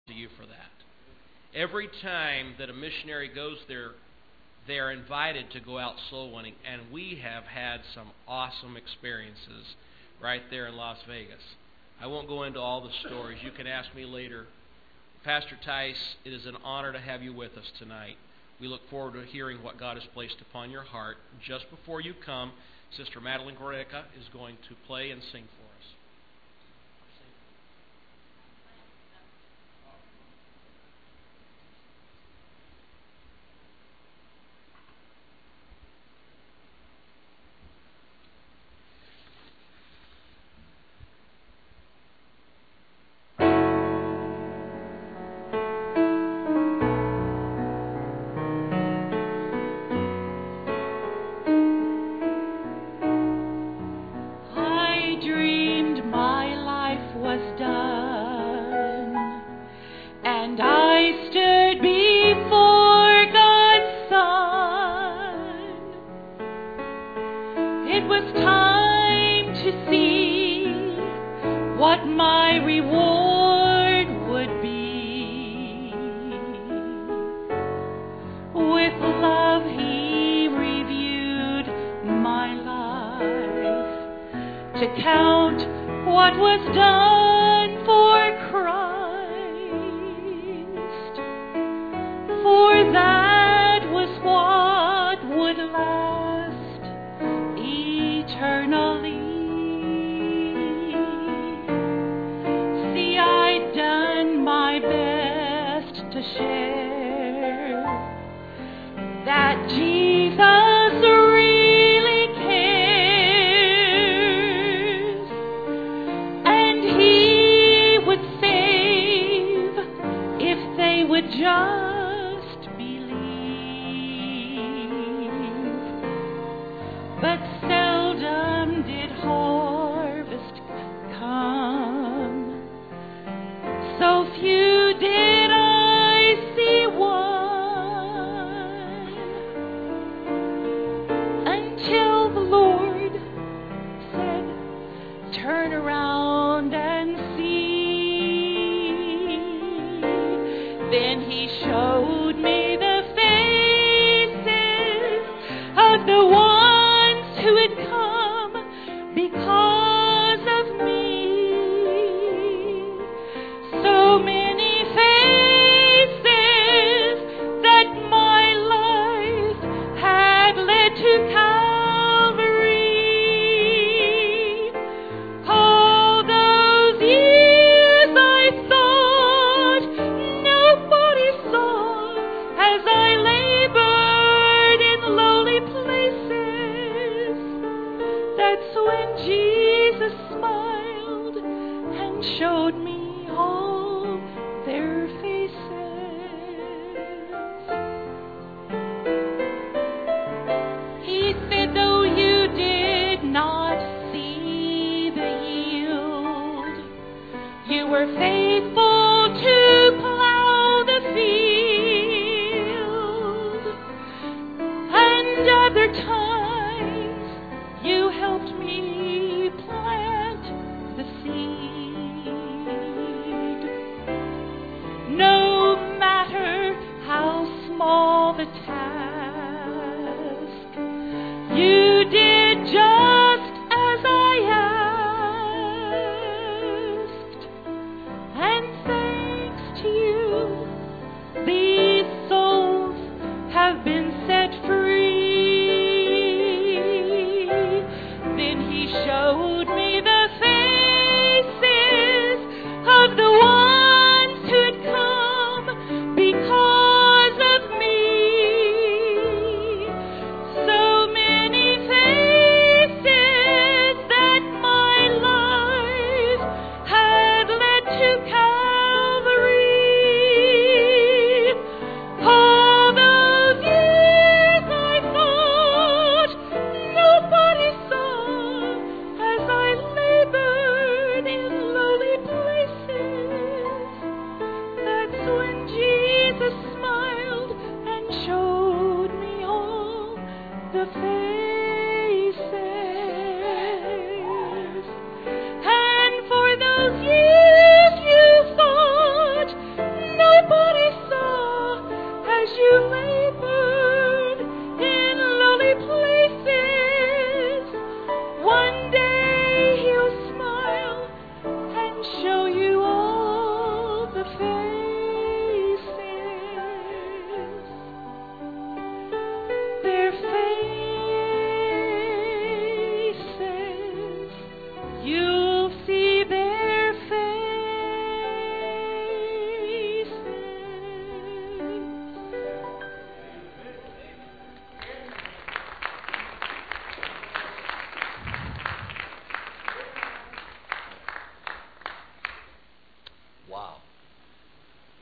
to you for that. Every time that a missionary goes there, they are invited to go out soul winning, and we have had some awesome experiences right there in Las Vegas. I won't go into all the stories. You can ask me later. Pastor Tice, it is an honor to have you with us tonight. We look forward to hearing what God has placed upon your heart. Just before you come, Sister Madeline Goreca is going to play and sing for us.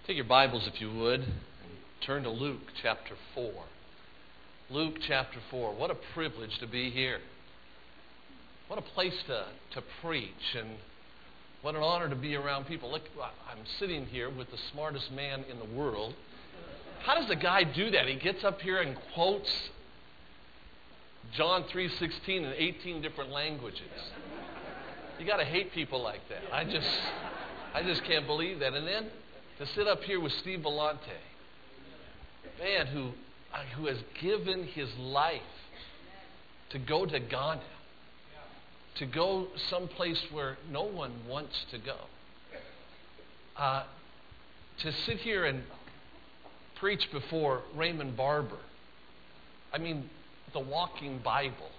Take your Bibles, if you would, and turn to Luke chapter 4. Luke chapter 4. What a privilege to be here. What a place to preach, and what an honor to be around people. Look, I'm sitting here with the smartest man in the world. How does the guy do that? He gets up here and quotes John 3:16 in 18 different languages. You got to hate people like that. I just can't believe that. And then to sit up here with Steve Vellante, man who has given his life to go to Ghana, to go someplace where no one wants to go, to sit here and preach before Raymond Barber. I mean, the walking Bible.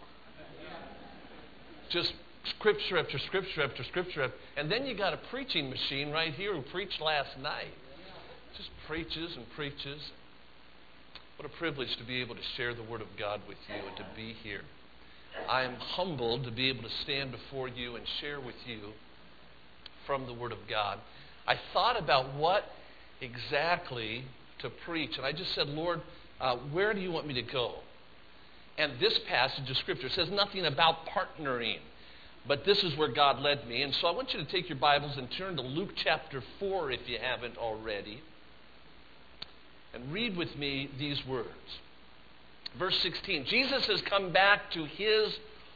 Just scripture after scripture after scripture. And then you got a preaching machine right here who preached last night. Just preaches and preaches. What a privilege to be able to share the Word of God with you and to be here. I am humbled to be able to stand before you and share with you from the Word of God. I thought about what exactly to preach, and I just said, Lord, where do you want me to go? And this passage of Scripture says nothing about partnering, but this is where God led me. And so I want you to take your Bibles and turn to Luke chapter 4 if you haven't already, and read with me these words. Verse 16, Jesus has come back to his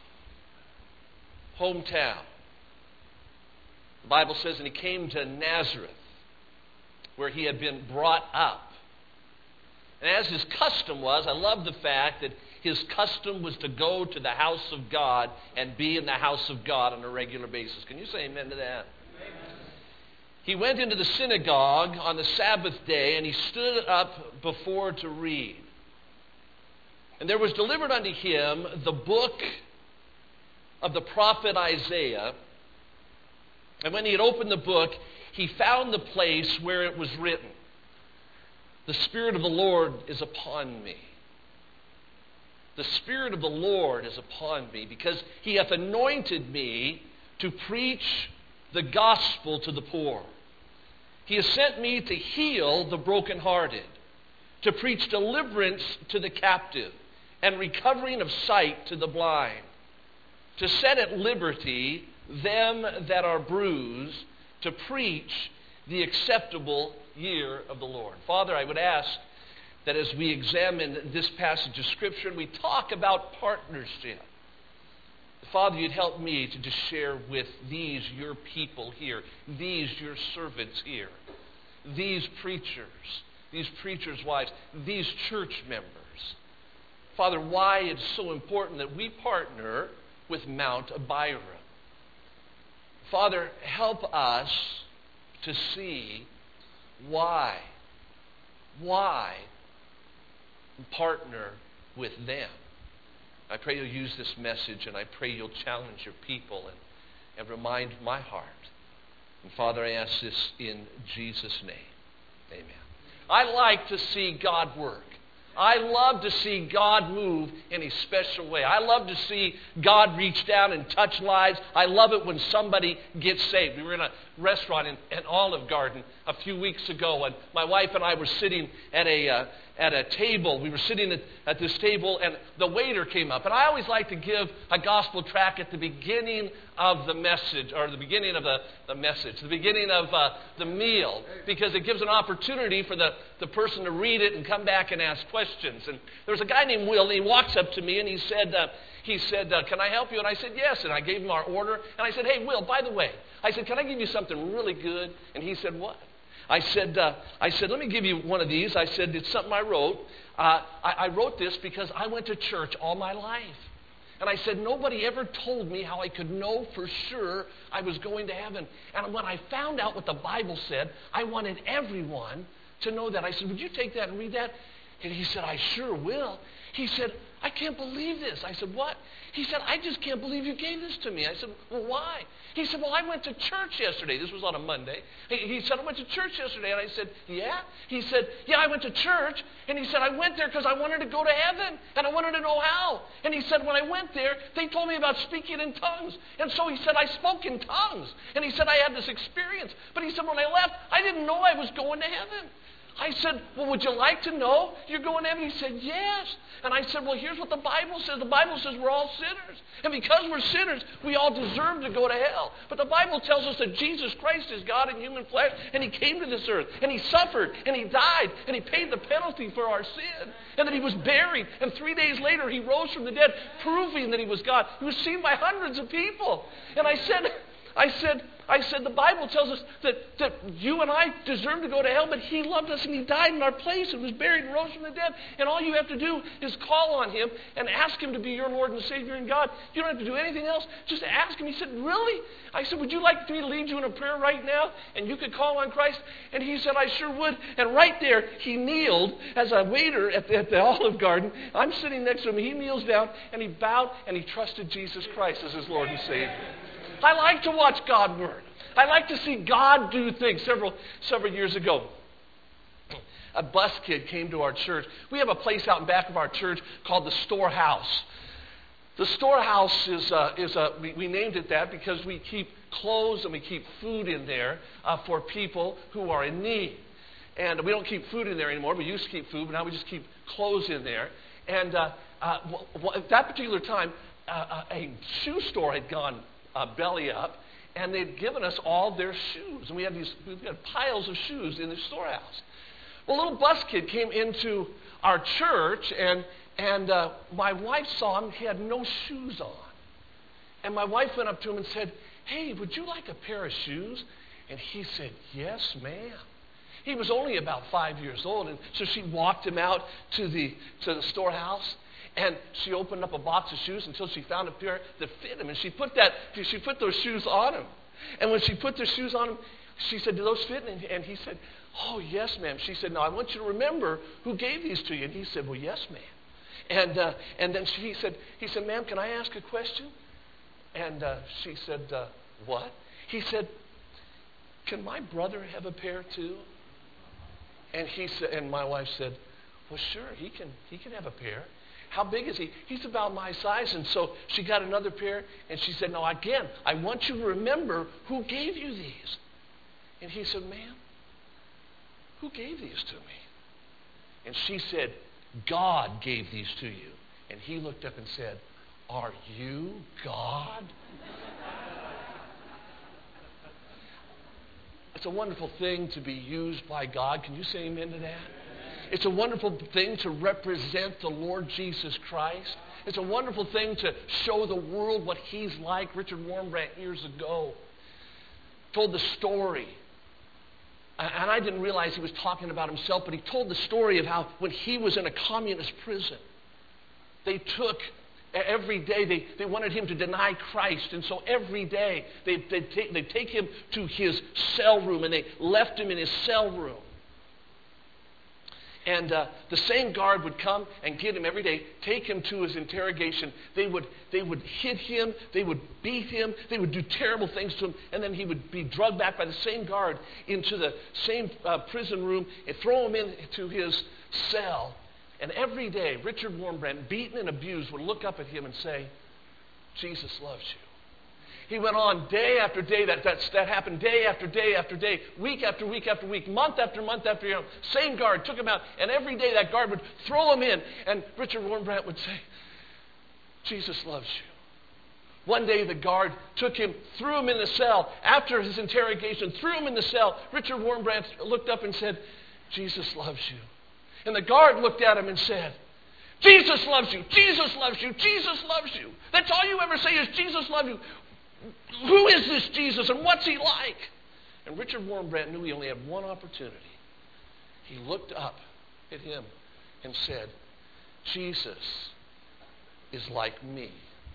hometown. The Bible says, and he came to Nazareth, where he had been brought up. And as his custom was, I love the fact that his custom was to go to the house of God and be in the house of God on a regular basis. Can you say amen to that? Amen. He went into the synagogue on the Sabbath day, and he stood up before to read. And there was delivered unto him the book of the prophet Isaiah. And when he had opened the book, he found the place where it was written, the Spirit of the Lord is upon me. The Spirit of the Lord is upon me, because he hath anointed me to preach the gospel to the poor. He has sent me to heal the brokenhearted, to preach deliverance to the captive, and recovering of sight to the blind, to set at liberty them that are bruised, to preach the acceptable year of the Lord. Father, I would ask that as we examine this passage of Scripture and we talk about partnership, Father, you'd help me to just share with these your people here, these your servants here, these preachers' wives, these church members. Father, why it's so important that we partner with Mount Abiram. Father, help us to see why partner with them. I pray you'll use this message, and I pray you'll challenge your people and remind my heart. And Father, I ask this in Jesus' name. Amen. I like to see God work. I love to see God move in a special way. I love to see God reach down and touch lives. I love it when somebody gets saved. We were in a restaurant in Olive Garden a few weeks ago, and my wife and I were sitting at a table. We were sitting at this table, and the waiter came up. And I always like to give a gospel tract at the beginning of the message, or the beginning of the message, the beginning of the meal, because it gives an opportunity for the person to read it and come back and ask questions. And there was a guy named Will, and he walks up to me, and he said, can I help you? And I said, yes. And I gave him our order. And I said, hey, Will, by the way, I said, can I give you something really good? And he said, what? I said, let me give you one of these. I said, it's something I wrote. I wrote this because I went to church all my life. And I said, nobody ever told me how I could know for sure I was going to heaven. And when I found out what the Bible said, I wanted everyone to know that. I said, would you take that and read that? And he said, I sure will. He said, I can't believe this. I said, what? He said, I just can't believe you gave this to me. I said, well, why? He said, well, I went to church yesterday. This was on a Monday. He said, I went to church yesterday. And I said, yeah? He said, yeah, I went to church. And he said, I went there because I wanted to go to heaven. And I wanted to know how. And he said, when I went there, they told me about speaking in tongues. And so he said, I spoke in tongues. And he said, I had this experience. But he said, when I left, I didn't know I was going to heaven. I said, well, would you like to know you're going to heaven? He said, yes. And I said, well, here's what the Bible says. The Bible says we're all sinners. And because we're sinners, we all deserve to go to hell. But the Bible tells us that Jesus Christ is God in human flesh, and He came to this earth, and He suffered, and He died, and He paid the penalty for our sin, and that He was buried, and 3 days later He rose from the dead, proving that He was God. He was seen by hundreds of people. And I said, the Bible tells us that you and I deserve to go to hell, but He loved us and He died in our place and was buried and rose from the dead. And all you have to do is call on Him and ask Him to be your Lord and Savior and God. You don't have to do anything else. Just ask Him. He said, really? I said, would you like me to lead you in a prayer right now? And you could call on Christ? And he said, I sure would. And right there, he kneeled as a waiter at the Olive Garden. I'm sitting next to him. He kneels down and he bowed and he trusted Jesus Christ as his Lord and Savior. I like to watch God work. I like to see God do things. Several years ago, a bus kid came to our church. We have a place out in back of our church called the Storehouse. The Storehouse we named it that because we keep clothes and we keep food in there for people who are in need. And we don't keep food in there anymore. We used to keep food, but now we just keep clothes in there. And at that particular time, a shoe store had gone belly up, and they'd given us all their shoes. And we've got piles of shoes in the storehouse. Well, a little bus kid came into our church, and my wife saw him. He had no shoes on. And my wife went up to him and said, hey, would you like a pair of shoes? And he said, yes, ma'am. He was only about 5 years old, and so she walked him out to the storehouse. And she opened up a box of shoes until she found a pair that fit him. And she put those shoes on him. And when she put the shoes on him, she said, do those fit? And he said, oh, yes, ma'am. She said, now I want you to remember who gave these to you. And he said, well, yes, ma'am. And then he said, ma'am, can I ask a question? And she said, what? He said, can my brother have a pair too? And he said, and my wife said, well, sure, he can have a pair. How big is he? He's about my size. And so she got another pair, and she said, now again, I want you to remember who gave you these. And he said, ma'am, who gave these to me? And she said, God gave these to you. And he looked up and said, are you God? It's a wonderful thing to be used by God. Can you say amen to that? It's a wonderful thing to represent the Lord Jesus Christ. It's a wonderful thing to show the world what He's like. Richard Wurmbrand years ago told the story. And I didn't realize he was talking about himself, but he told the story of how when he was in a communist prison, they took every day, they wanted him to deny Christ. And so every day they'd take him to his cell room, and they left him in his cell room. And the same guard would come and get him every day, take him to his interrogation. They would hit him, they would beat him, they would do terrible things to him, and then he would be drugged back by the same guard into the same prison room and throw him into his cell. And every day, Richard Wurmbrand, beaten and abused, would look up at him and say, Jesus loves you. He went on day after day. That happened day after day after day, week after week after week, month after month after year. Same guard took him out, and every day that guard would throw him in, and Richard Wurmbrand would say, Jesus loves you. One day the guard took him, threw him in the cell. After his interrogation, threw him in the cell. Richard Wurmbrand looked up and said, Jesus loves you. And the guard looked at him and said, Jesus loves you, Jesus loves you, Jesus loves you. That's all you ever say is Jesus loves you. Who is this Jesus and what's He like? And Richard Wurmbrand knew he only had one opportunity. He looked up at him and said, Jesus is like me.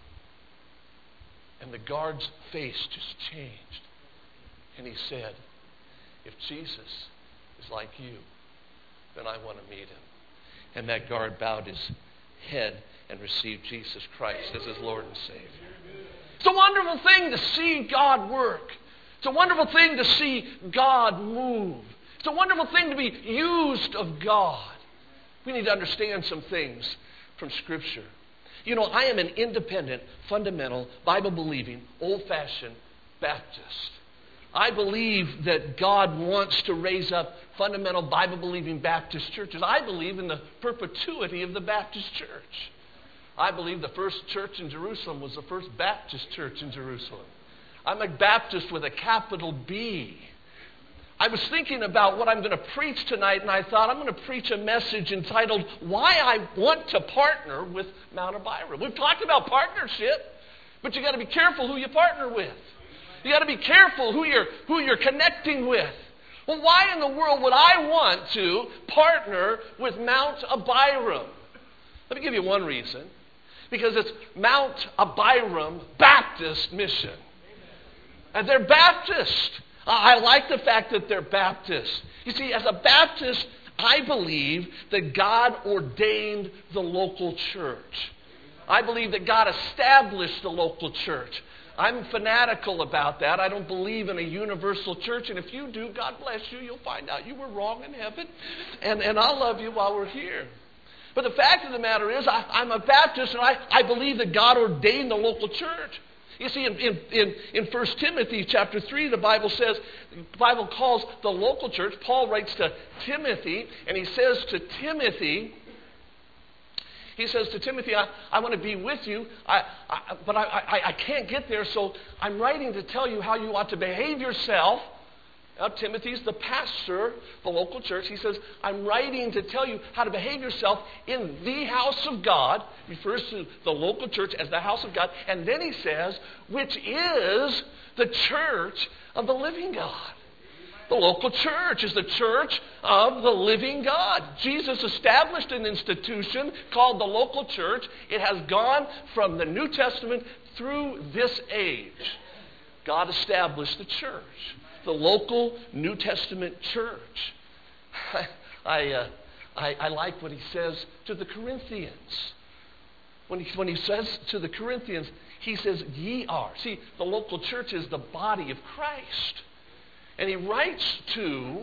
And the guard's face just changed. And he said, if Jesus is like you, then I want to meet Him. And that guard bowed his head and received Jesus Christ as his Lord and Savior. It's a wonderful thing to see God work. It's a wonderful thing to see God move. It's a wonderful thing to be used of God. We need to understand some things from Scripture. You know, I am an independent, fundamental, Bible-believing, old-fashioned Baptist. I believe that God wants to raise up fundamental, Bible-believing Baptist churches. I believe in the perpetuity of the Baptist church. I believe the first church in Jerusalem was the first Baptist church in Jerusalem. I'm a Baptist with a capital B. I was thinking about what I'm going to preach tonight, and I thought I'm going to preach a message entitled, Why I Want to Partner with Mount Abiram. We've talked about partnership, but you've got to be careful who you partner with. You've got to be careful who you're connecting with. Well, why in the world would I want to partner with Mount Abiram? Let me give you one reason. Because it's Mount Abiram Baptist Mission. And they're Baptist. I like the fact that they're Baptist. You see, as a Baptist, I believe that God ordained the local church. I believe that God established the local church. I'm fanatical about that. I don't believe in a universal church. And if you do, God bless you. You'll find out you were wrong in heaven. And I'll love you while we're here. But the fact of the matter is, I'm a Baptist, and I believe that God ordained the local church. You see, in 1 Timothy chapter 3, the Bible calls the local church, Paul writes to Timothy, and he says to Timothy, I want to be with you, but I can't get there, so I'm writing to tell you how you ought to behave yourself. Now, Timothy's the pastor, the local church. He says, I'm writing to tell you how to behave yourself in the house of God. Refers to the local church as the house of God. And then he says, which is the church of the living God. The local church is the church of the living God. Jesus established an institution called the local church. It has gone from the New Testament through this age. God established the church. The local New Testament church. I like what he says to the Corinthians. When he says to the Corinthians, he says, ye are. See, the local church is the body of Christ. And he writes to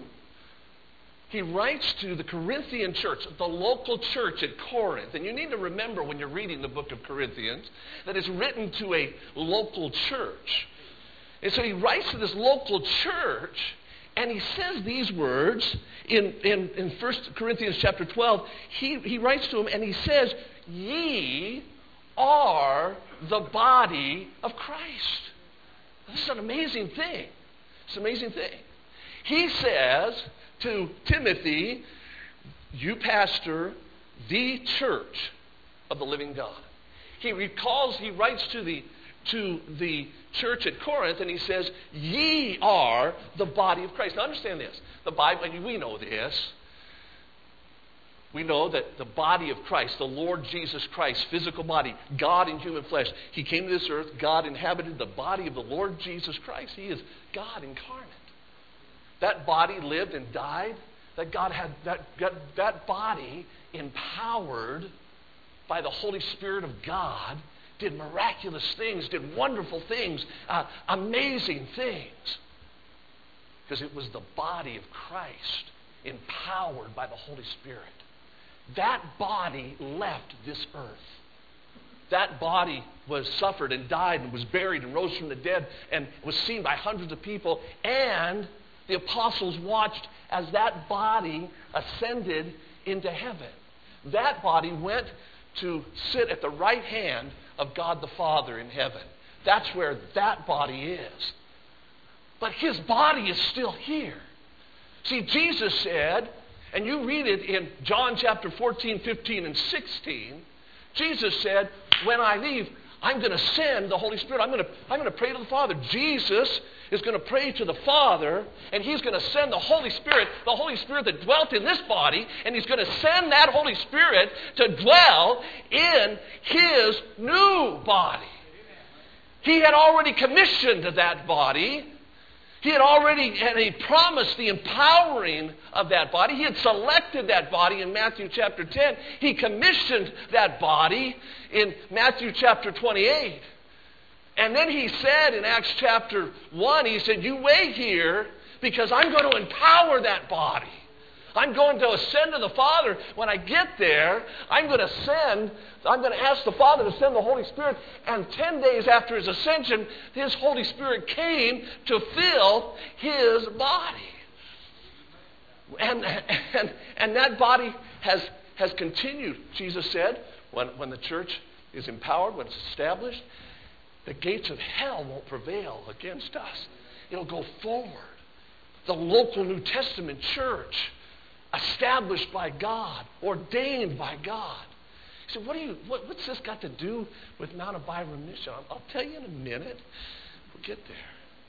the Corinthian church, the local church at Corinth. And you need to remember when you're reading the book of Corinthians that it's written to a local church. And so he writes to this local church, and he says these words in 1 Corinthians chapter 12. He writes to them, and he says, ye are the body of Christ. This is an amazing thing. It's an amazing thing. He says to Timothy, you pastor the church of the living God. He writes to the church at Corinth, and he says, ye are the body of Christ. Now understand this. The Bible, and we know this. We know that the body of Christ, the Lord Jesus Christ, physical body, God in human flesh, he came to this earth, God inhabited the body of the Lord Jesus Christ. He is God incarnate. That body lived and died. That God had that body empowered by the Holy Spirit of God, did miraculous things, did wonderful things, amazing things. Because it was the body of Christ empowered by the Holy Spirit. That body left this earth. That body suffered and died and was buried and rose from the dead and was seen by hundreds of people. And the apostles watched as that body ascended into heaven. That body went to sit at the right hand of God the Father in heaven. That's where that body is. But his body is still here. See, Jesus said, and you read it in John chapter 14, 15, and 16, Jesus said, when I leave, I'm going to send the Holy Spirit. I'm going to pray to the Father. Jesus is going to pray to the Father, and he's going to send the Holy Spirit that dwelt in this body, and he's going to send that Holy Spirit to dwell in his new body. He had already commissioned that body. He had already promised the empowering of that body. He had selected that body in Matthew chapter 10. He commissioned that body in Matthew chapter 28. And then he said in Acts chapter 1, he said, you wait here because I'm going to empower that body. I'm going to ascend to the Father. When I get there, I'm going to ask the Father to send the Holy Spirit. And 10 days after his ascension, his Holy Spirit came to fill his body. And that body has continued. Jesus said, when the church is empowered, when it's established, the gates of hell won't prevail against us. It'll go forward. The local New Testament church, established by God, ordained by God. You say, what's this got to do with Mount Abiram Mission? I'll tell you in a minute. We'll get there.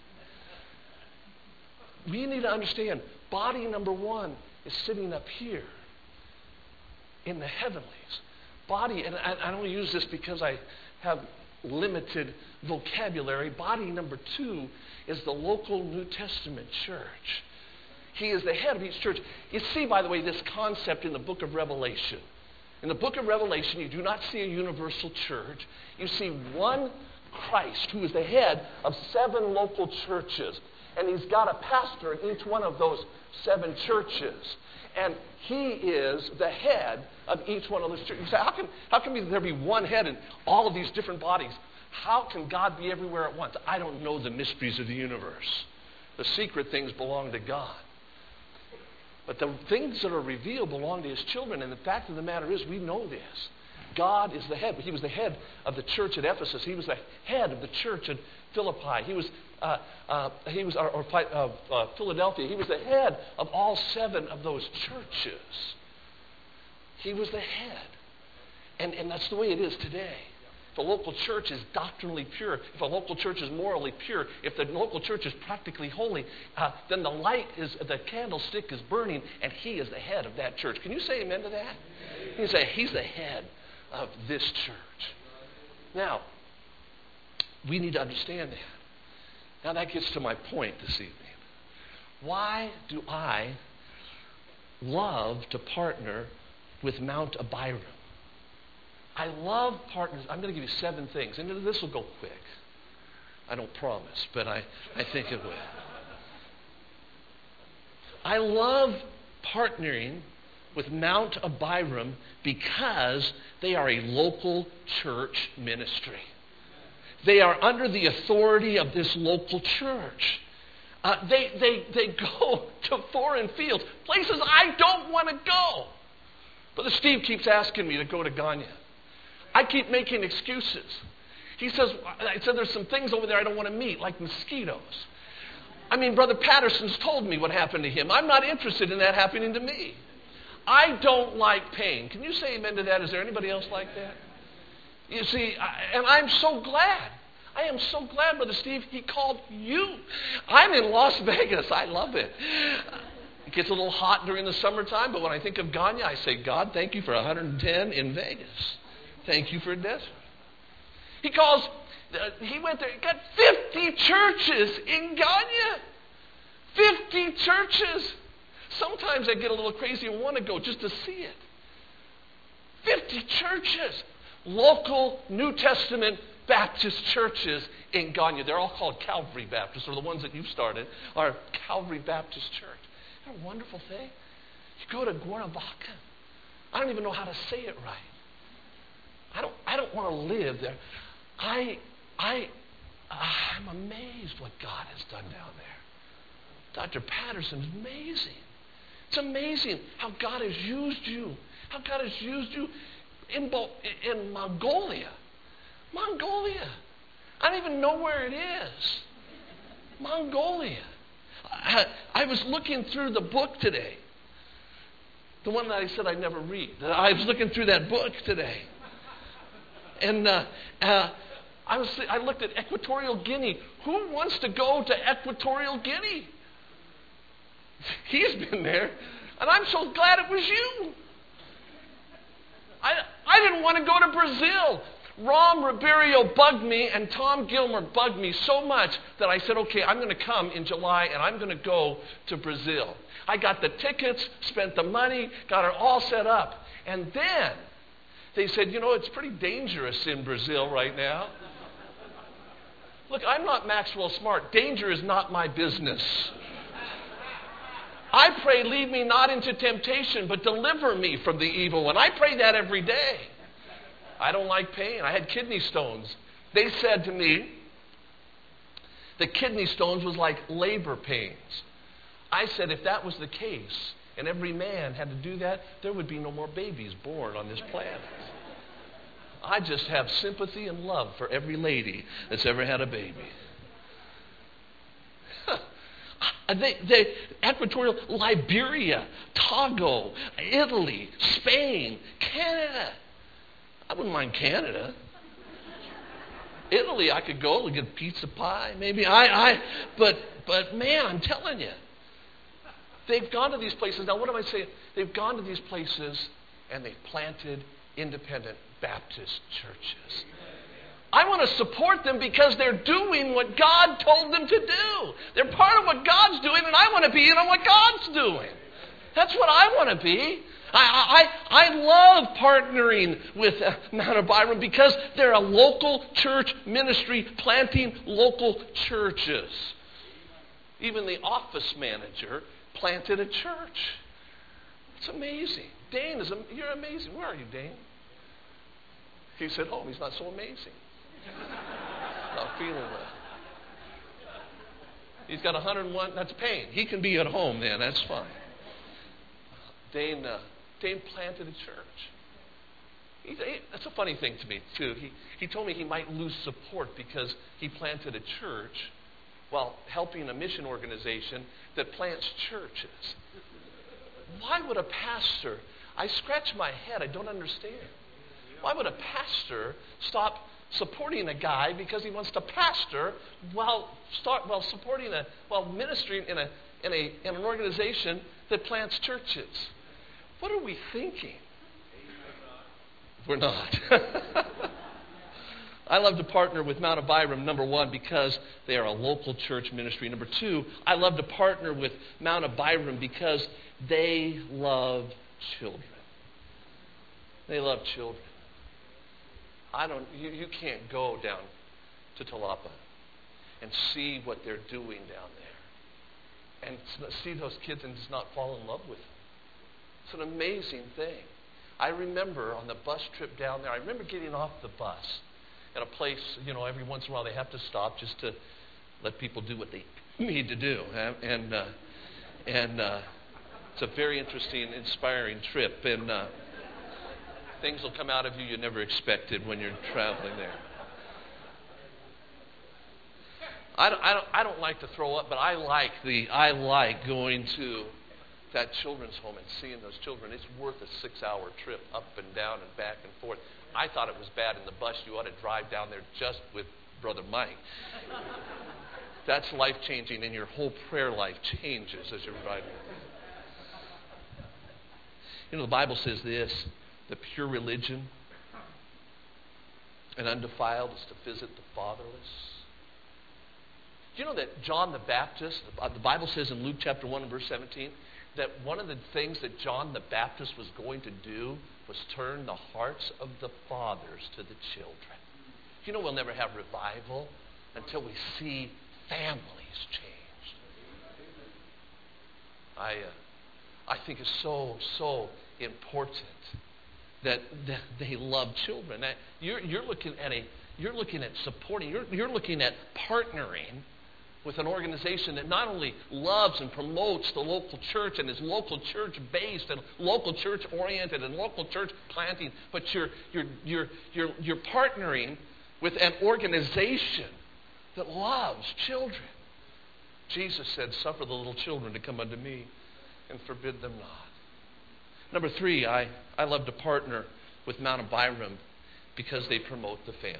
We need to understand, body number one is sitting up here in the heavenlies. Body, and I don't use this because I have limited vocabulary. Body number two is the local New Testament church. He is the head of each church. You see, by the way, this concept in the book of Revelation. In the book of Revelation, you do not see a universal church. You see one Christ who is the head of 7 local churches. And he's got a pastor in each one of those 7 churches. And he is the head of each one of those churches. You say, how can there be one head in all of these different bodies? How can God be everywhere at once? I don't know the mysteries of the universe. The secret things belong to God. But the things that are revealed belong to his children. And the fact of the matter is, we know this. God is the head. He was the head of the church at Ephesus. He was the head of the church at Philippi. He was Philadelphia. He was the head of all 7 of those churches. He was the head. And that's the way it is today. If a local church is doctrinally pure, if a local church is morally pure, if the local church is practically holy, then the candlestick is burning, and he is the head of that church. Can you say amen to that? You say, he's the head of this church. Now, we need to understand that. Now that gets to my point this evening. Why do I love to partner with Mount Abiram? I love partners. I'm going to give you 7 things. And this will go quick. I don't promise, but I think it will. I love partnering with Mount Abiram because they are a local church ministry. They are under the authority of this local church. They go to foreign fields, places I don't want to go. Brother Steve keeps asking me to go to Ghana. I keep making excuses. He says, there's some things over there I don't want to meet, like mosquitoes. I mean, Brother Patterson's told me what happened to him. I'm not interested in that happening to me. I don't like pain. Can you say amen to that? Is there anybody else like that? You see, and I'm so glad. I am so glad, Brother Steve, he called you. I'm in Las Vegas. I love it. It gets a little hot during the summertime, but when I think of Ghana, I say, God, thank you for 110 in Vegas. Thank you for a desert. He went there, got 50 churches in Ghana. 50 churches. Sometimes I get a little crazy and want to go just to see it. 50 churches. Local New Testament Baptist churches in Ghana. They're all called Calvary Baptist, or the ones that you've started are Calvary Baptist Church. Isn't that a wonderful thing? You go to Cuernavaca. I don't even know how to say it right. I don't want to live there. I'm amazed what God has done down there. Dr. Patterson's amazing. It's amazing how God has used you. How God has used you in Mongolia. Mongolia. I don't even know where it is. Mongolia. I was looking through the book today. The one that I said I'd never read. I was looking through that book today. And I looked at Equatorial Guinea. Who wants to go to Equatorial Guinea? He's been there. And I'm so glad it was you. I didn't want to go to Brazil. Rom Ribeiro bugged me and Tom Gilmer bugged me so much that I said, okay, I'm going to come in July and I'm going to go to Brazil. I got the tickets, spent the money, got it all set up. And then they said, it's pretty dangerous in Brazil right now. Look, I'm not Maxwell Smart. Danger is not my business. I pray, lead me not into temptation, but deliver me from the evil one. I pray that every day. I don't like pain. I had kidney stones. They said to me that kidney stones was like labor pains. I said if that was the case, and every man had to do that, there would be no more babies born on this planet. I just have sympathy and love for every lady that's ever had a baby. Equatorial Liberia, Togo, Italy, Spain, Canada. I wouldn't mind Canada. Italy, I could go and get pizza pie, maybe. But man, I'm telling you, they've gone to these places. Now, what am I saying? They've gone to these places and they've planted independent Baptist churches. I want to support them because they're doing what God told them to do. They're part of what God's doing, and I want to be in on what God's doing. That's what I want to be. I love partnering with Mount Abiram because they're a local church ministry planting local churches. Even the office manager planted a church. It's amazing. Dane, you're amazing. Where are you, Dane? He said, oh, he's not so amazing. Not feeling well. He's got 101. That's pain. He can be at home then. That's fine. Dane planted a church. That's a funny thing to me, too. He told me he might lose support because he planted a church while helping a mission organization that plants churches. Why would a pastor... I scratch my head. I don't understand. Why would a pastor stop supporting a guy because he wants to pastor while ministering in an organization that plants churches? What are we thinking? We're not. I love to partner with Mount Abiram, number one, because they are a local church ministry. Number two, I love to partner with Mount Abiram because they love children. They love children. You can't go down to Talapa and see what they're doing down there and see those kids and just not fall in love with them. It's an amazing thing. I remember on the bus trip down there, I remember getting off the bus at a place, every once in a while they have to stop just to let people do what they need to do. And it's a very interesting, inspiring trip. And things will come out of you never expected when you're traveling there. I don't like to throw up, but I like going to that children's home and seeing those children. It's worth a 6-hour trip up and down and back and forth. I thought it was bad in the bus. You ought to drive down there just with Brother Mike. That's life-changing, and your whole prayer life changes as you're riding. The Bible says this, the pure religion and undefiled is to visit the fatherless. Do you know that John the Baptist, the Bible says in Luke chapter 1 and verse 17, that one of the things that John the Baptist was going to do was turn the hearts of the fathers to the children. We'll never have revival until we see families changed. I think it's so important that they love children. Now, you're looking at supporting. You're looking at partnering with an organization that not only loves and promotes the local church and is local church based and local church oriented and local church planting, but you're partnering with an organization that loves children. Jesus said, "Suffer the little children to come unto me, and forbid them not." Number three, I love to partner with Mount Abiram because they promote the family.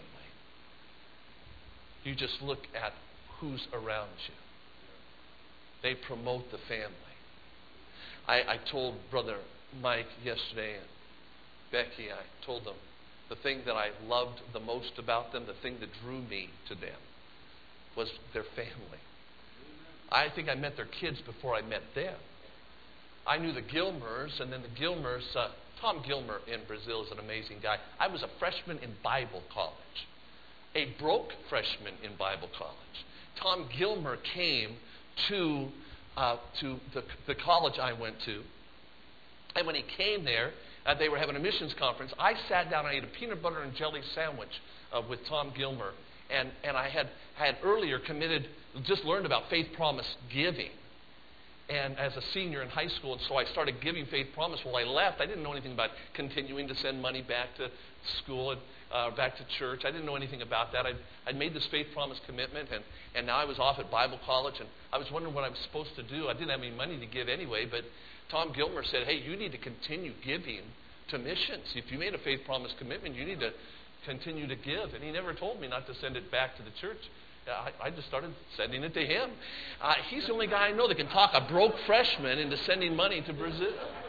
You just look at who's around you. They promote the family. I told Brother Mike yesterday and Becky, I told them, the thing that I loved the most about them, the thing that drew me to them, was their family. I think I met their kids before I met them. I knew the Gilmers, and then the Gilmers, Tom Gilmer in Brazil is an amazing guy. I was a freshman in Bible college, a broke freshman in Bible college. Tom Gilmer came to the college I went to, and when he came there, they were having a missions conference. I sat down and I ate a peanut butter and jelly sandwich with Tom Gilmer, and I had earlier just learned about Faith Promise giving, and as a senior in high school, and so I started giving Faith Promise. Well, I left. I didn't know anything about continuing to send money back to school and back to church. I didn't know anything about that. I'd made this Faith Promise commitment, and now I was off at Bible college, and I was wondering what I was supposed to do. I didn't have any money to give anyway, but Tom Gilmer said, hey, you need to continue giving to missions. If you made a Faith Promise commitment, you need to continue to give. And he never told me not to send it back to the church. I just started sending it to him. He's the only guy I know that can talk a broke freshman into sending money to Brazil.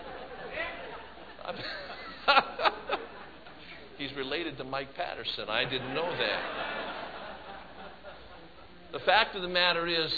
He's related to Mike Patterson. I didn't know that. The fact of the matter is,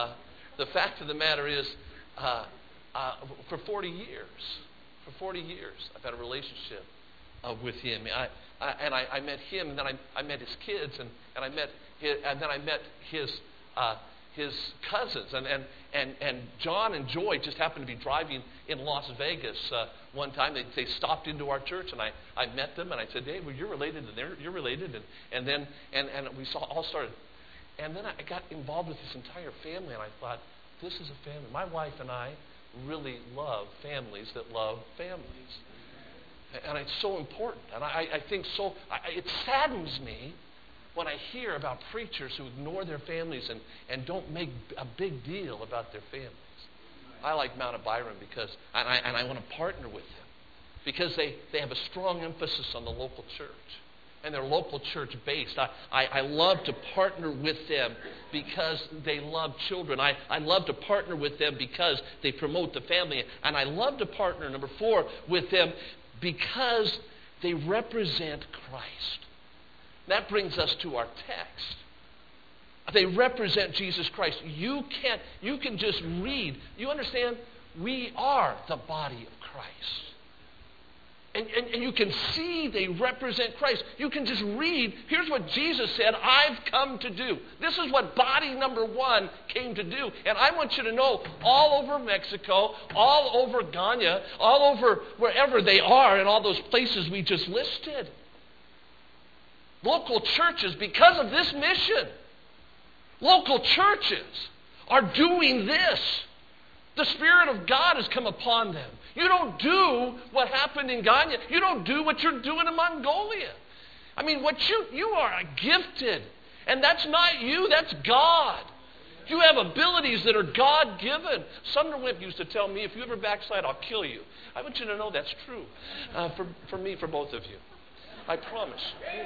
for 40 years, I've had a relationship with him. I met him, and then I met his kids, and then I met his cousins, and John and Joy just happened to be driving in Las Vegas one time. They stopped into our church, and I met them, and I said, hey, well, you're related, and you're related, and we all started. And then I got involved with this entire family, and I thought, this is a family. My wife and I really love families that love families. And it's so important. And I think so. It saddens me when I hear about preachers who ignore their families and don't make a big deal about their families. I like Mount of Byron because, and I want to partner with them because they have a strong emphasis on the local church. And they're local church based. I love to partner with them because they love children. I love to partner with them because they promote the family. And I love to partner, number 4, with them because they represent Christ. That brings us to our text. They represent Jesus Christ. You can just read. You understand? We are the body of Christ. And you can see they represent Christ. You can just read. Here's what Jesus said, I've come to do. This is what body number 1 came to do. And I want you to know, all over Mexico, all over Ghana, all over wherever they are, in all those places we just listed, local churches, because of this mission, local churches are doing this. The Spirit of God has come upon them. You don't do what happened in Ghana. You don't do what you're doing in Mongolia. I mean, you are gifted. And that's not you, that's God. You have abilities that are God-given. Sumner Wimp used to tell me, if you ever backslide, I'll kill you. I want you to know that's true. For me, for both of you. I promise.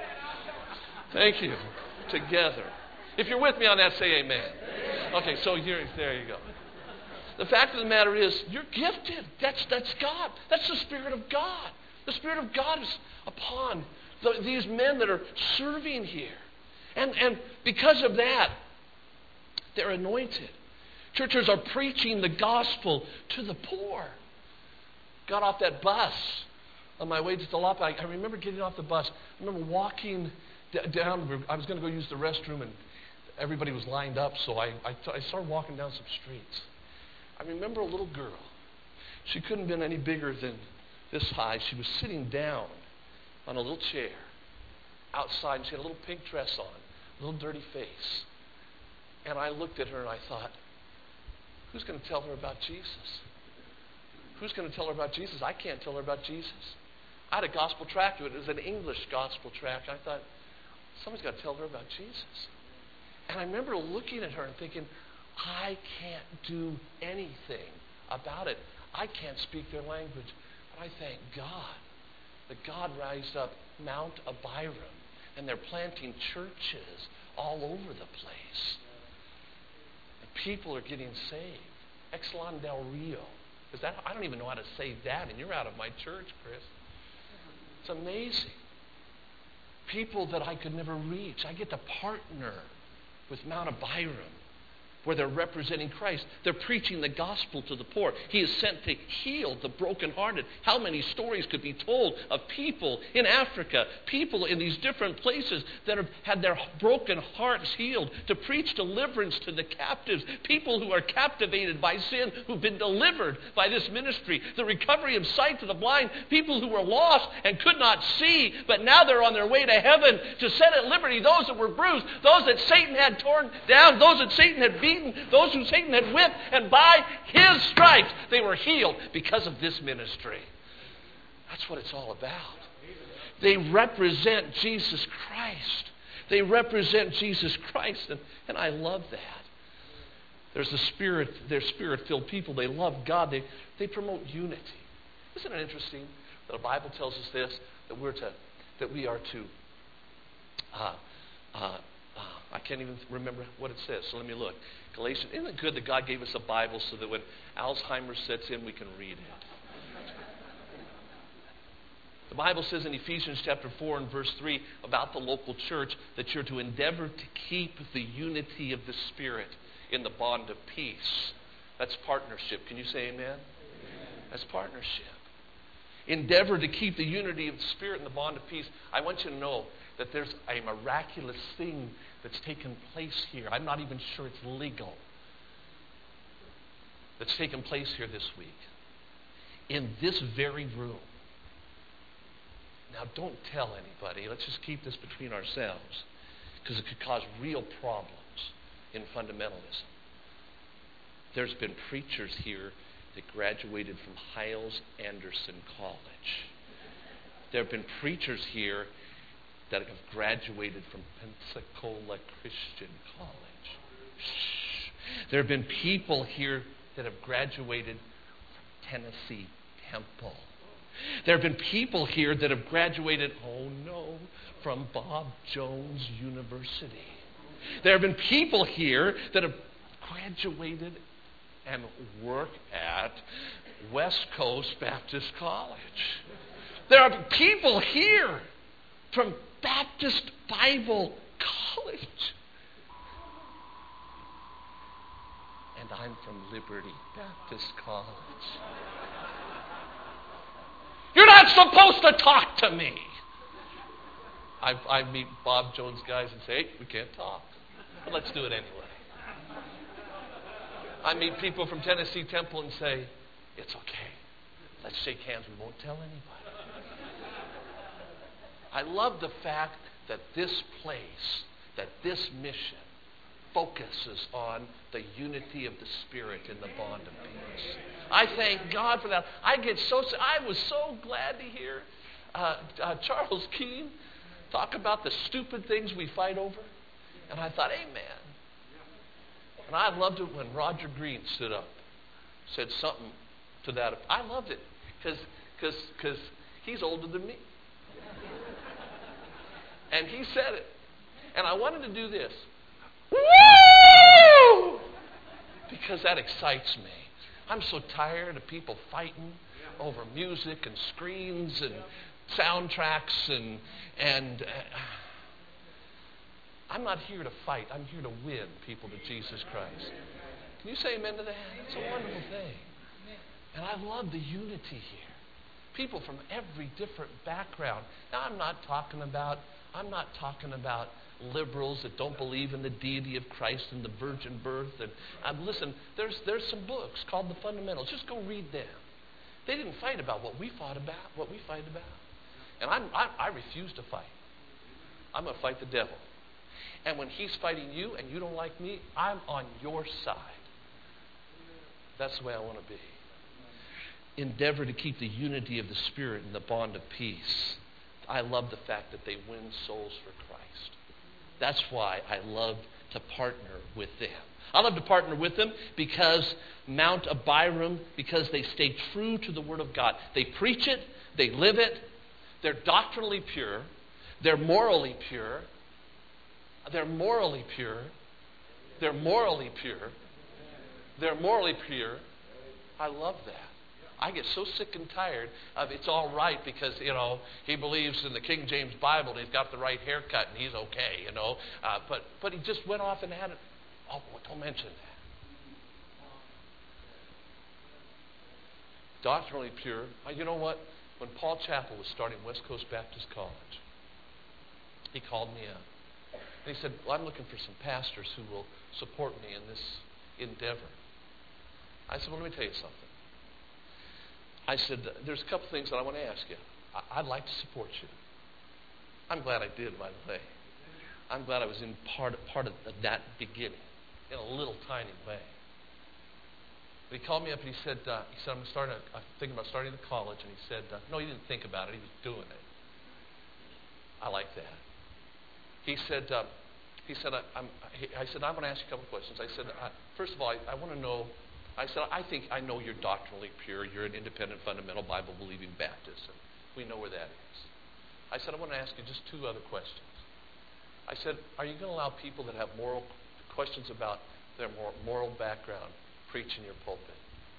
Thank you. Together. If you're with me on that, say amen. Okay, so there you go. The fact of the matter is, you're gifted. That's God. That's the Spirit of God. The Spirit of God is upon these men that are serving here. And because of that, they're anointed. Churches are preaching the gospel to the poor. Got off that bus on my way to Jalapa. I remember getting off the bus. I remember walking down. I was going to go use the restroom, and everybody was lined up, so I started walking down some streets. I remember a little girl. She couldn't have been any bigger than this high. She was sitting down on a little chair outside, and she had a little pink dress on, a little dirty face. And I looked at her and I thought, who's going to tell her about Jesus? Who's going to tell her about Jesus? I can't tell her about Jesus. I had a gospel tract to it. It was an English gospel tract. I thought, somebody's got to tell her about Jesus. And I remember looking at her and thinking, I can't do anything about it. I can't speak their language. But I thank God that God raised up Mount Abiram, and they're planting churches all over the place. And people are getting saved. Exelon del Rio. I don't even know how to say that, and you're out of my church, Chris. It's amazing. People that I could never reach. I get to partner with Mount Abiram, where they're representing Christ. They're preaching the gospel to the poor. He is sent to heal the brokenhearted. How many stories could be told of people in Africa, people in these different places that have had their broken hearts healed, to preach deliverance to the captives, people who are captivated by sin, who've been delivered by this ministry, the recovery of sight to the blind, people who were lost and could not see, but now they're on their way to heaven, to set at liberty those that were bruised, those that Satan had torn down, those that Satan had beaten, those who Satan had whipped, and by his stripes they were healed because of this ministry. That's what it's all about. They represent Jesus Christ. They represent Jesus Christ, and I love that. There's the Spirit, they're Spirit-filled people. They love God. They promote unity. Isn't it interesting that the Bible tells us this, that we are to I can't even remember what it says, so let me look. Galatians, isn't it good that God gave us a Bible so that when Alzheimer's sets in, we can read it? The Bible says in Ephesians chapter 4 and verse 3 about the local church that you're to endeavor to keep the unity of the Spirit in the bond of peace. That's partnership. Can you say amen? Amen. That's partnership. Endeavor to keep the unity of the Spirit in the bond of peace. I want you to know that there's a miraculous thing that's taken place here. I'm not even sure it's legal. That's taken place here this week. In this very room. Now don't tell anybody. Let's just keep this between ourselves. Because it could cause real problems in fundamentalism. There's been preachers here that graduated from Hyles-Anderson College. There have been preachers here that have graduated from Pensacola Christian College. Shh. There have been people here that have graduated from Tennessee Temple. There have been people here that have graduated, from Bob Jones University. There have been people here that have graduated and work at West Coast Baptist College. There are people here from Baptist Bible College. And I'm from Liberty Baptist College. You're not supposed to talk to me. I meet Bob Jones guys and say, hey, we can't talk. But let's do it anyway. I meet people from Tennessee Temple and say, it's okay. Let's shake hands. We won't tell anybody. I love the fact that this place, that this mission focuses on the unity of the Spirit in the bond of peace. I thank God for that. I was so glad to hear Charles Keene talk about the stupid things we fight over. And I thought, amen. And I loved it when Roger Green stood up, said something to that. I loved it because he's older than me. And he said it. And I wanted to do this. Woo! Because that excites me. I'm so tired of people fighting over music and screens and soundtracks and I'm not here to fight. I'm here to win people to Jesus Christ. Can you say amen to that? It's a wonderful thing. And I love the unity here. People from every different background. Now I'm not talking about liberals that don't believe in the deity of Christ and the virgin birth. And listen, there's some books called The Fundamentals. Just go read them. They didn't fight about what we fight about. And I refuse to fight. I'm going to fight the devil. And when he's fighting you and you don't like me, I'm on your side. That's the way I want to be. Endeavor to keep the unity of the Spirit and the bond of peace. I love the fact that they win souls for Christ. That's why I love to partner with them. I love to partner with them because Mount Abiram, because they stay true to the Word of God. They preach it. They live it. They're doctrinally pure. They're morally pure. They're morally pure. They're morally pure. They're morally pure. I love that. I get so sick and tired of it's all right because, he believes in the King James Bible and he's got the right haircut and he's okay, But he just went off and had it. Oh, don't mention that. Doctrinally pure. You know what? When Paul Chappell was starting West Coast Baptist College, he called me up. And he said, well, I'm looking for some pastors who will support me in this endeavor. I said, well, let me tell you something. I said, there's a couple things that I want to ask you. I'd like to support you. I'm glad I did, by the way. I'm glad I was in part of that beginning in a little tiny way. But he called me up and he said, I'm thinking about starting a college. And he said, no, he didn't think about it. He was doing it. I like that. He said, I want to ask you a couple questions. I said, first of all, I want to know, I said, I think I know you're doctrinally pure. You're an independent, fundamental, Bible-believing Baptist, and we know where that is. I said, I want to ask you just two other questions. I said, are you going to allow people that have moral questions about their moral background preach in your pulpit?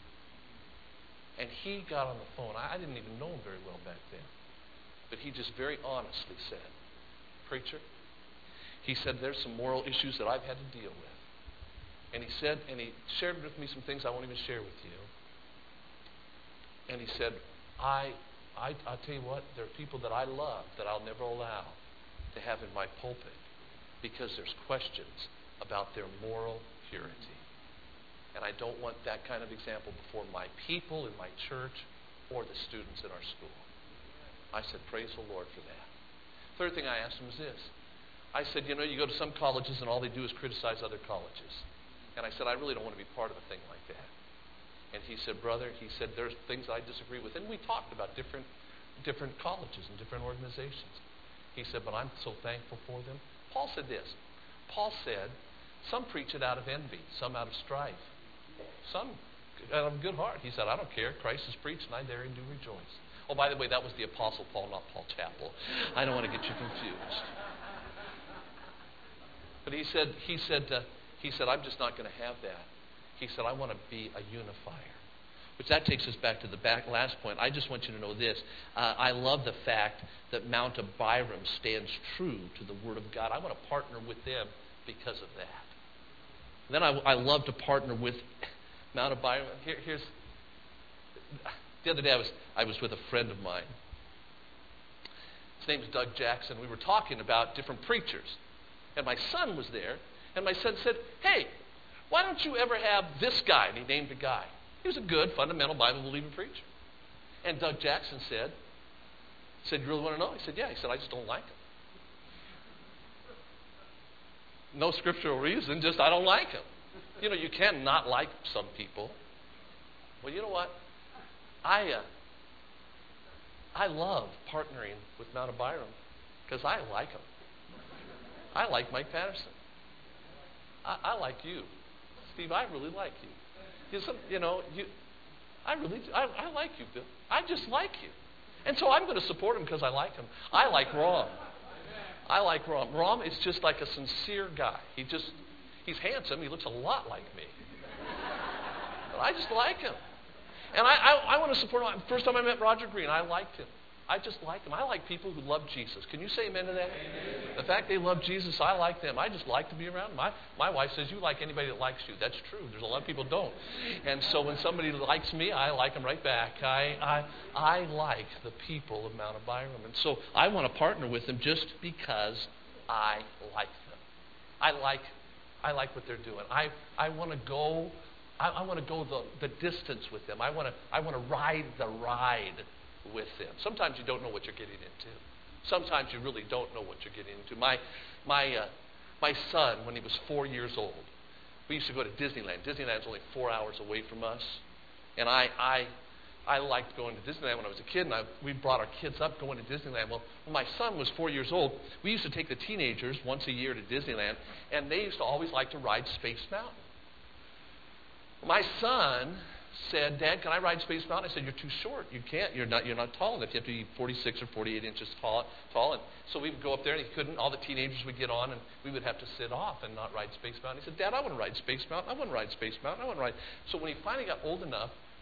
And he got on the phone. I didn't even know him very well back then. But he just very honestly said, preacher, he said, there's some moral issues that I've had to deal with. And he said, and he shared with me some things I won't even share with you. And he said, I'll tell you what, there are people that I love that I'll never allow to have in my pulpit because there's questions about their moral purity. And I don't want that kind of example before my people in my church or the students in our school. I said, praise the Lord for that. Third thing I asked him was this. I said, you go to some colleges and all they do is criticize other colleges. And I said, I really don't want to be part of a thing like that. And he said, brother, there's things I disagree with. And we talked about different colleges and different organizations. He said, but I'm so thankful for them. Paul said this. Paul said, some preach it out of envy, some out of strife. Some out of good heart. He said, I don't care. Christ is preached and I therein do rejoice. Oh, by the way, that was the Apostle Paul, not Paul Chappell. I don't want to get you confused. But he said, I'm just not going to have that. He said, I want to be a unifier. Which that takes us back to the last point. I just want you to know this. I love the fact that Mount Abiram stands true to the Word of God. I want to partner with them because of that. Then I love to partner with Mount Abiram. Here's the other day I was with a friend of mine. His name is Doug Jackson. We were talking about different preachers. And my son was there. And my son said, hey, why don't you ever have this guy? And he named a guy. He was a good, fundamental, Bible-believing preacher. And Doug Jackson said, you really want to know? He said, yeah. He said, I just don't like him. No scriptural reason, just I don't like him. You can not like some people. Well, you know what? I love partnering with Mount Abiram because I like him. I like Mike Patterson. I like you. Steve, I really like you. I like you, Bill. I just like you. And so I'm going to support him because I like him. I like Rom. Rom is just like a sincere guy. He's handsome. He looks a lot like me. But I just like him. And I want to support him. First time I met Roger Green, I liked him. I just like him. I like people who love Jesus. Can you say amen to that? Amen. The fact they love Jesus, I like them. I just like to be around them. My wife says, you like anybody that likes you. That's true. There's a lot of people who don't. And so when somebody likes me, I like them right back. I like the people of Mount Abiram. And so I want to partner with them just because I like them. I like what they're doing. I want to go. I want to go the distance with them. I want to ride the ride with them. Sometimes you don't know what you're getting into. Sometimes you really don't know what you're getting into. My son, when he was 4 years old, we used to go to Disneyland. Disneyland's only 4 hours away from us. And I liked going to Disneyland when I was a kid, and we brought our kids up going to Disneyland. Well, when my son was 4 years old, we used to take the teenagers once a year to Disneyland, and they used to always like to ride Space Mountain. My son said, Dad, can I ride Space Mountain? I said, you're too short. You can't. You're not tall enough. You have to be 46 or 48 inches tall. And so we would go up there, and he couldn't. All the teenagers would get on, and we would have to sit off and not ride Space Mountain. He said, Dad, I want to ride Space Mountain. I want to ride Space Mountain. I want to ride. So when he finally got old enough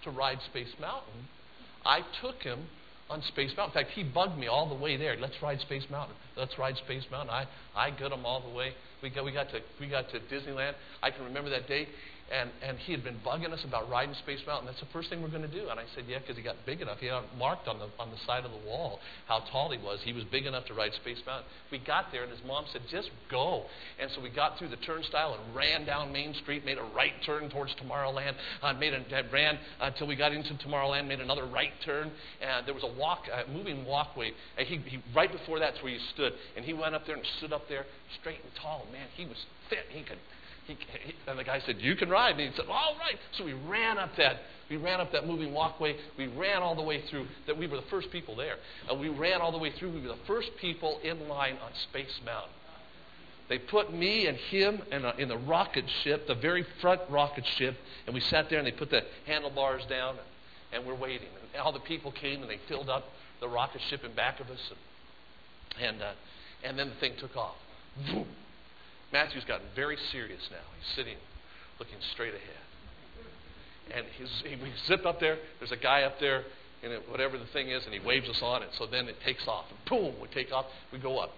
to ride Space Mountain, I took him on Space Mountain. In fact, he bugged me all the way there. Let's ride Space Mountain. Let's ride Space Mountain. I got him all the way. We got to Disneyland. I can remember that day. And he had been bugging us about riding Space Mountain. That's the first thing we're going to do. And I said, yeah, because he got big enough. He had marked on the side of the wall how tall he was. He was big enough to ride Space Mountain. We got there, and his mom said, just go. And so we got through the turnstile and ran down Main Street, made a right turn towards Tomorrowland, ran until we got into Tomorrowland, made another right turn. And there was a moving walkway. And he right before that's where he stood. And he went up there and stood up there straight and tall. Man, he was fit. And the guy said, you can ride. And he said, all right. So we ran up that moving walkway. We ran all the way through. That we were the first people there. We ran all the way through. We were the first people in line on Space Mountain. They put me and him in the rocket ship, the very front rocket ship, and we sat there and they put the handlebars down, and we're waiting. And all the people came and they filled up the rocket ship in back of us, and then the thing took off. Boom. Matthew's gotten very serious now. He's sitting, looking straight ahead. And we zip up there. There's a guy up there, in whatever the thing is, and he waves us on it. So then it takes off. And boom, we take off. We go up.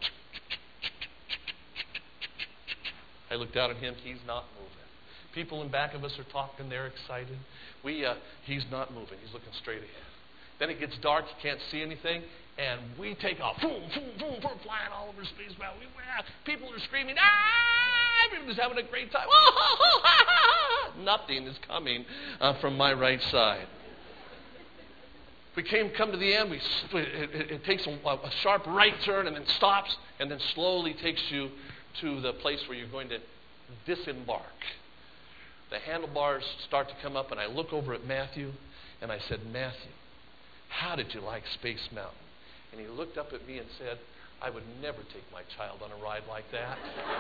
I look down at him. He's not moving. People in back of us are talking. They're excited. He's not moving. He's looking straight ahead. Then it gets dark. You can't see anything. And we take off. Boom, boom, boom. We're flying all over Space Mountain. People are screaming. Ah! Everybody's having a great time. Nothing is coming from my right side. We come to the end. It takes a sharp right turn and then stops and then slowly takes you to the place where you're going to disembark. The handlebars start to come up, and I look over at Matthew, and I said, Matthew, how did you like Space Mountain? And he looked up at me and said, I would never take my child on a ride like that.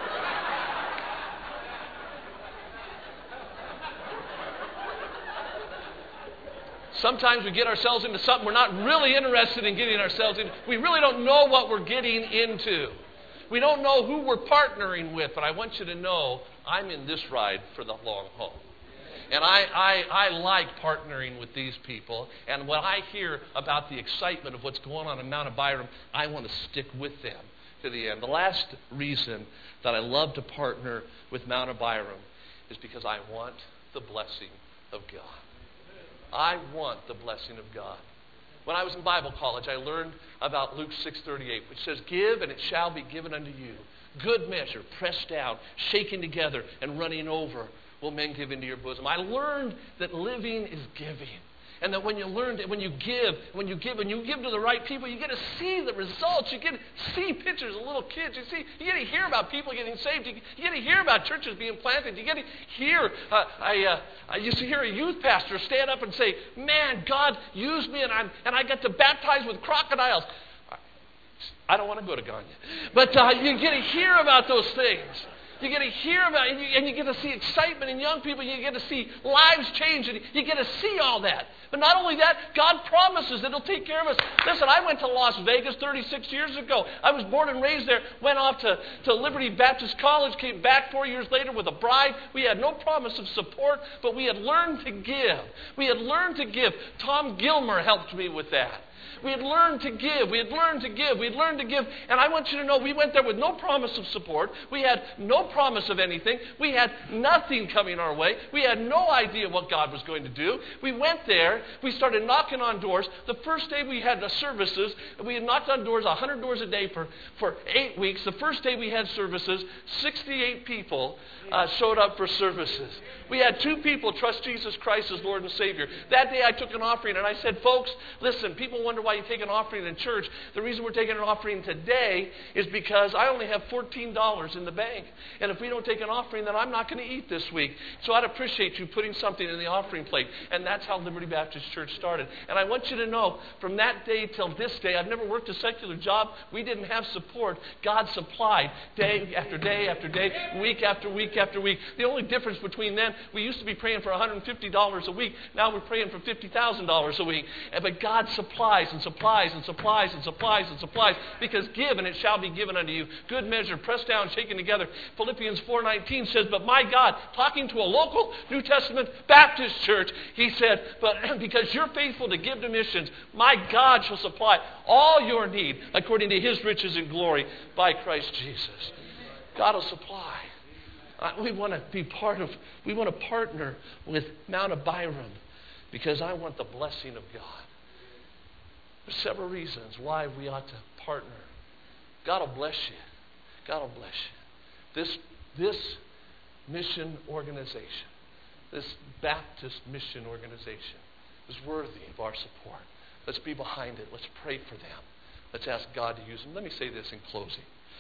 Sometimes we get ourselves into something we're not really interested in getting ourselves into. We really don't know what we're getting into. We don't know who we're partnering with, but I want you to know I'm in this ride for the long haul. And I like partnering with these people. And when I hear about the excitement of what's going on in Mount Abiram, I want to stick with them to the end. The last reason that I love to partner with Mount Abiram is because I want the blessing of God. I want the blessing of God. When I was in Bible college, I learned about Luke 6:38, which says, give and it shall be given unto you. Good measure, pressed down, shaken together, and running over will men give into your bosom. I learned that living is giving. And that when you give to the right people, you get to see the results. You get to see pictures of little kids. You get to hear about people getting saved. You get to hear about churches being planted. You get to hear, I used to hear a youth pastor stand up and say, man, God used me and I got to baptize with crocodiles. I don't want to go to Ghana. But you get to hear about those things. You get to hear about it, and you get to see excitement in young people. You get to see lives change, and you get to see all that. But not only that, God promises that He'll take care of us. Listen, I went to Las Vegas 36 years ago. I was born and raised there, went off to Liberty Baptist College, came back 4 years later with a bride. We had no promise of support, but we had learned to give. We had learned to give. Tom Gilmer helped me with that. We had learned to give. We had learned to give. We had learned to give. And I want you to know, we went there with no promise of support. We had no promise of anything. We had nothing coming our way. We had no idea what God was going to do. We went there. We started knocking on doors. The first day we had the services, we had knocked on doors, 100 doors a day for 8 weeks. The first day we had services, 68 people showed up for services. We had 2 people trust Jesus Christ as Lord and Savior. That day I took an offering and I said, folks, listen, people wonder why you take an offering in church. The reason we're taking an offering today is because I only have $14 in the bank. And if we don't take an offering, then I'm not going to eat this week. So I'd appreciate you putting something in the offering plate. And that's how Liberty Baptist Church started. And I want you to know, from that day till this day, I've never worked a secular job. We didn't have support. God supplied day after day after day, week after week after week. The only difference between then, we used to be praying for $150 a week. Now we're praying for $50,000 a week. But God supplies and supplies and supplies and supplies and supplies. Because give and it shall be given unto you. Good measure, pressed down, shaken together. Philippians 4:19 says, but my God, talking to a local New Testament Baptist church, he said, but because you're faithful to give to missions, my God shall supply all your need according to his riches and glory by Christ Jesus. God will supply. We want to partner with Mount Abiram because I want the blessing of God. There's several reasons why we ought to partner. God will bless you. God will bless you. This mission organization, this Baptist mission organization is worthy of our support. Let's be behind it. Let's pray for them. Let's ask God to use them. Let me say this in closing.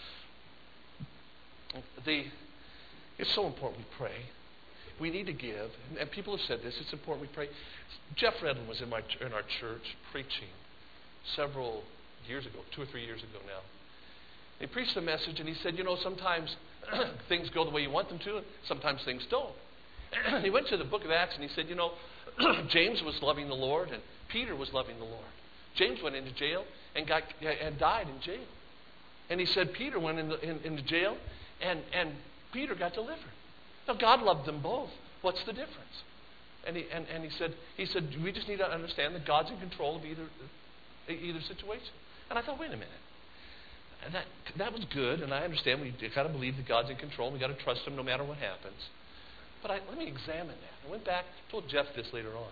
It's so important we pray. We need to give. And people have said this. It's important we pray. Jeff Redlin was in our church preaching several years ago, 2 or 3 years ago now. He preached a message and he said, sometimes things go the way you want them to, and sometimes things don't. He went to the book of Acts and he said, James was loving the Lord and Peter was loving the Lord. James went into jail and died in jail. And he said Peter went into jail and Peter got delivered. Now God loved them both. What's the difference? And he said we just need to understand that God's in control of either situation. And I thought, wait a minute. And that was good, and I understand we got to believe that God's in control, and we got to trust him no matter what happens. But let me examine that. I went back, told Jeff this later on.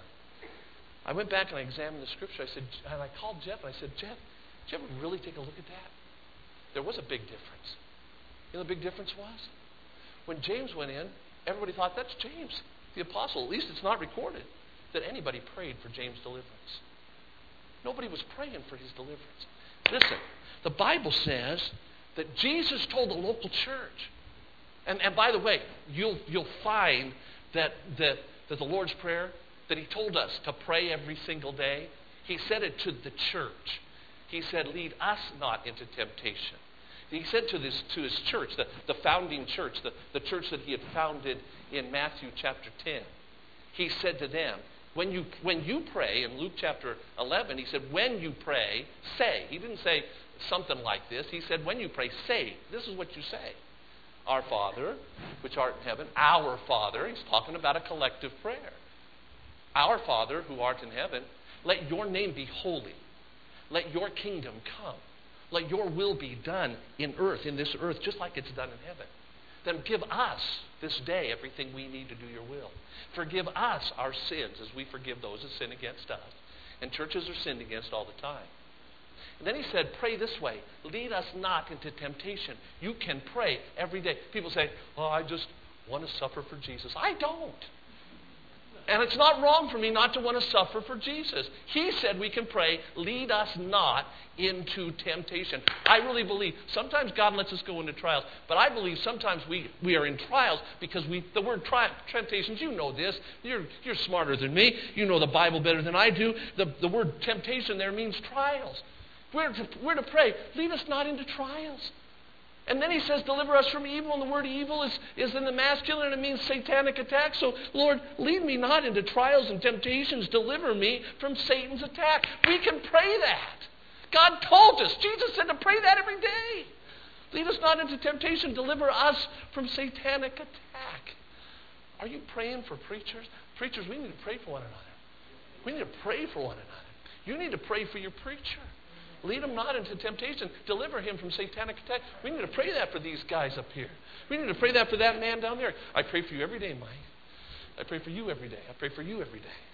I went back and I examined the scripture. I called Jeff and I said, Jeff, did you ever really take a look at that? There was a big difference. You know what the big difference was? When James went in, everybody thought, that's James, the apostle. At least it's not recorded that anybody prayed for James' deliverance. Nobody was praying for his deliverance. Listen, the Bible says that Jesus told the local church, and by the way, you'll find that the Lord's Prayer, that he told us to pray every single day, he said it to the church. He said, lead us not into temptation. He said to his church, the founding church, the church that he had founded in Matthew chapter 10. He said to them, when you pray, in Luke chapter 11, he said, when you pray, say. He didn't say something like this. He said, when you pray, say. This is what you say. Our Father, which art in heaven, our Father. He's talking about a collective prayer. Our Father, who art in heaven, let your name be holy. Let your kingdom come. Let your will be done in this earth, just like it's done in heaven. Then give us this day everything we need to do your will. Forgive us our sins as we forgive those that sin against us. And churches are sinned against all the time. And then he said, pray this way. Lead us not into temptation. You can pray every day. People say, I just want to suffer for Jesus. I don't. And it's not wrong for me not to want to suffer for Jesus. He said we can pray, lead us not into temptation. I really believe sometimes God lets us go into trials, but I believe sometimes we are in trials because the word temptations, you know this. You're smarter than me. You know the Bible better than I do. The word temptation there means trials. We're to pray, lead us not into trials. And then he says, deliver us from evil. And the word evil is in the masculine, and it means satanic attack. So, Lord, lead me not into trials and temptations. Deliver me from Satan's attack. We can pray that. God told us. Jesus said to pray that every day. Lead us not into temptation. Deliver us from satanic attack. Are you praying for preachers? Preachers, we need to pray for one another. We need to pray for one another. You need to pray for your preacher. Lead him not into temptation. Deliver him from satanic attack. We need to pray that for these guys up here. We need to pray that for that man down there. I pray for you every day, Mike. I pray for you every day. I pray for you every day.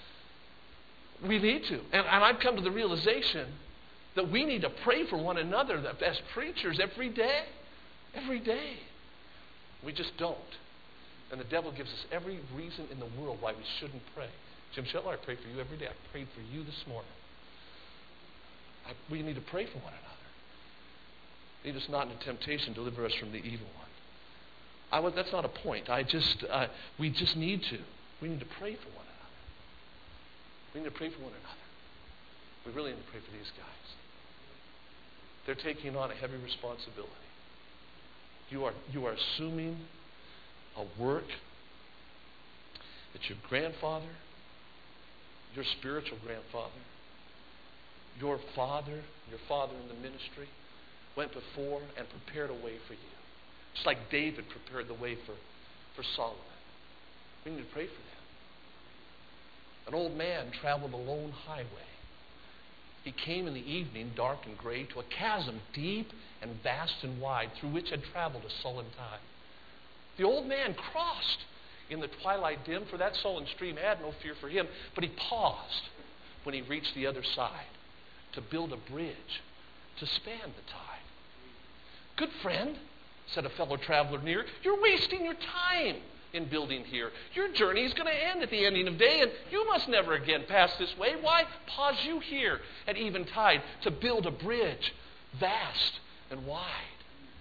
We need to. And I've come to the realization that we need to pray for one another as preachers every day. Every day. We just don't. And the devil gives us every reason in the world why we shouldn't pray. Jim Shetler, I pray for you every day. I prayed for you this morning. We need to pray for one another. Lead us not into temptation. Deliver us from the evil one. That's not a point. We just need to. We need to pray for one another. We need to pray for one another. We really need to pray for these guys. They're taking on a heavy responsibility. You are assuming a work that your grandfather, your spiritual grandfather, your father in the ministry, went before and prepared a way for you. Just like David prepared the way for Solomon. We need to pray for them. An old man traveled a lone highway. He came in the evening, dark and gray, to a chasm deep and vast and wide, through which had traveled a sullen tide. The old man crossed in the twilight dim, for that sullen stream had no fear for him, but he paused when he reached the other side to build a bridge to span the tide. Good friend, said a fellow traveler near, you're wasting your time in building here. Your journey is going to end at the ending of day, and you must never again pass this way. Why pause you here at eventide to build a bridge vast and wide?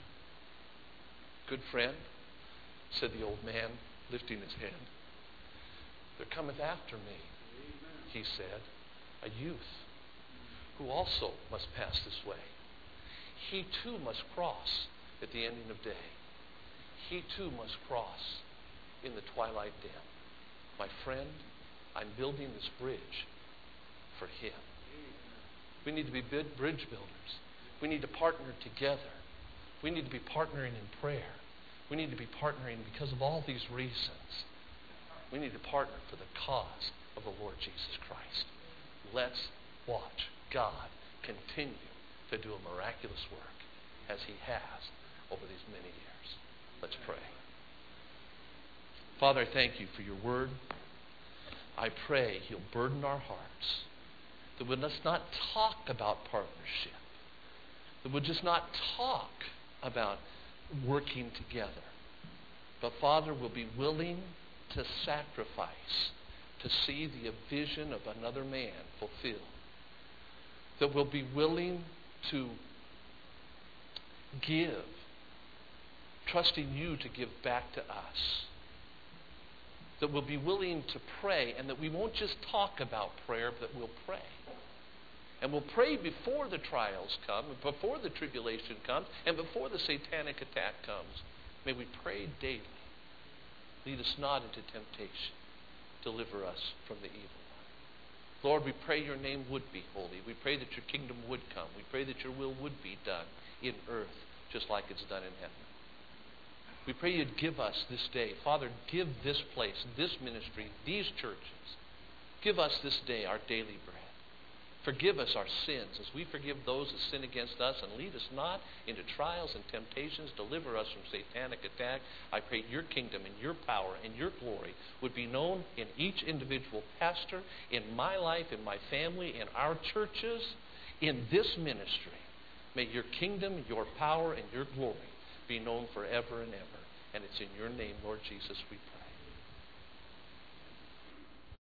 Good friend, said the old man, lifting his hand, there cometh after me, he said, a youth who also must pass this way. He too must cross at the ending of day. He too must cross in the twilight dim. My friend, I'm building this bridge for him. We need to be bridge builders. We need to partner together. We need to be partnering in prayer. We need to be partnering because of all these reasons. We need to partner for the cause of the Lord Jesus Christ. Let's watch God continue to do a miraculous work as he has over these many years. Let's pray. Father, I thank you for your word. I pray you'll burden our hearts, that we'll just not talk about partnership, that we'll just not talk about working together, but Father, we'll be willing to sacrifice to see the vision of another man fulfilled, that we'll be willing to give, trusting you to give back to us, that we'll be willing to pray, and that we won't just talk about prayer, but we'll pray. And we'll pray before the trials come, before the tribulation comes, and before the satanic attack comes. May we pray daily. Lead us not into temptation. Deliver us from the evil one. Lord, we pray your name would be holy. We pray that your kingdom would come. We pray that your will would be done in earth, just like it's done in heaven. We pray you'd give us this day. Father, give this place, this ministry, these churches. Give us this day our daily bread. Forgive us our sins as we forgive those that sin against us, and lead us not into trials and temptations. Deliver us from satanic attack. I pray your kingdom and your power and your glory would be known in each individual pastor, in my life, in my family, in our churches, in this ministry. May your kingdom, your power, and your glory be known forever and ever. And it's in your name, Lord Jesus, we pray.